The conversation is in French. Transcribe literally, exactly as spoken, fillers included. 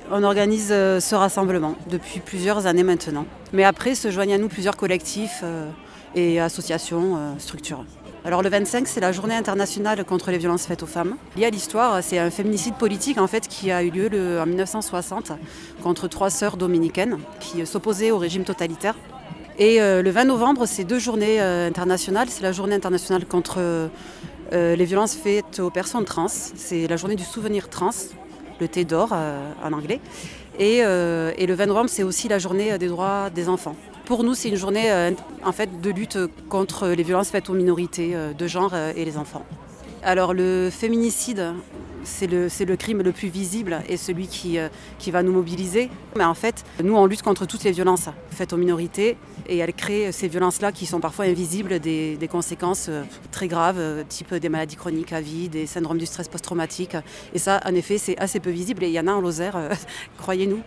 On organise euh, ce rassemblement depuis plusieurs années maintenant. Mais après, se joignent à nous plusieurs collectifs euh, et associations, euh, structures. Alors le vingt-cinq, c'est la journée internationale contre les violences faites aux femmes. Lié à l'histoire, c'est un féminicide politique en fait qui a eu lieu le, en mille neuf cent soixante contre trois sœurs dominicaines qui s'opposaient au régime totalitaire. Et euh, le vingt novembre, c'est deux journées euh, internationales. C'est la journée internationale contre euh, les violences faites aux personnes trans. C'est la journée du souvenir trans, le T d'or euh, en anglais. Et, euh, et le vingt novembre, c'est aussi la journée des droits des enfants. Pour nous, c'est une journée euh, en fait, de lutte contre les violences faites aux minorités euh, de genre euh, et les enfants. Alors le féminicide, c'est le, c'est le crime le plus visible et celui qui, euh, qui va nous mobiliser. Mais en fait, nous, on lutte contre toutes les violences faites aux minorités et elles créent ces violences-là qui sont parfois invisibles, des, des conséquences euh, très graves, euh, type des maladies chroniques à vie, des syndromes du stress post-traumatique. Et ça, en effet, c'est assez peu visible et il y en a en Lozère, euh, croyez-nous.